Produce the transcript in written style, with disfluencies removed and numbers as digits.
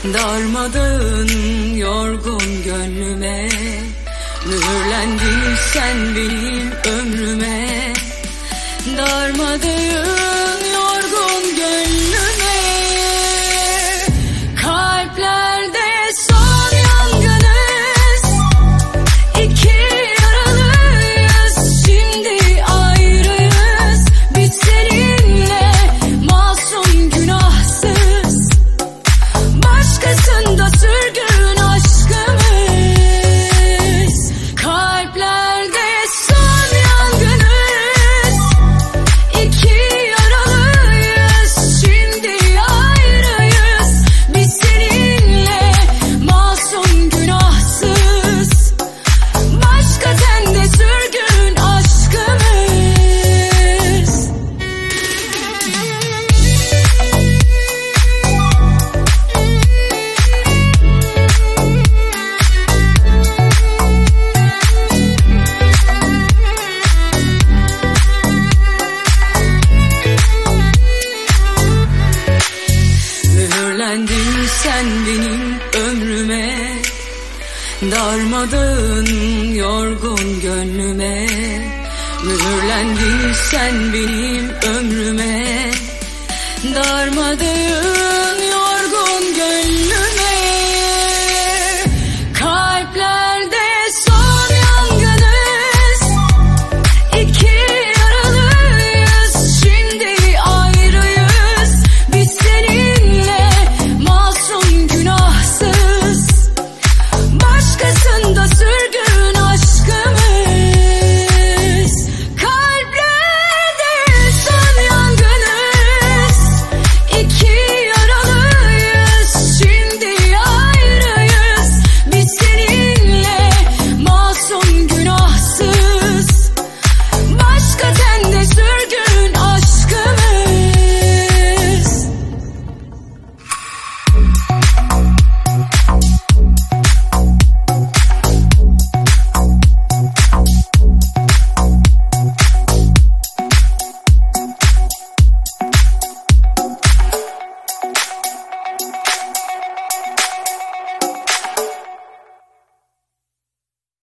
Darmadağın yorgun gönlüme, mühürlendin sen benim ömrüme. Darmadağın yorgun gönlüme, kalplerde son yangınız, iki yaralıyız, şimdi ayrıyız. Biz seninle masum günahsız, başkasında sürgün aşkımız. Kalplerde son yangınız, iki yaralıyız, şimdi ayrıyız. Biz seninle masum günahsız, başka sende sürgün aşkımız. Mühürlendin sen benim ömrüme, darmadağın yorgun gönlüme. Mühürlendin sen benim ömrüme, darmadağın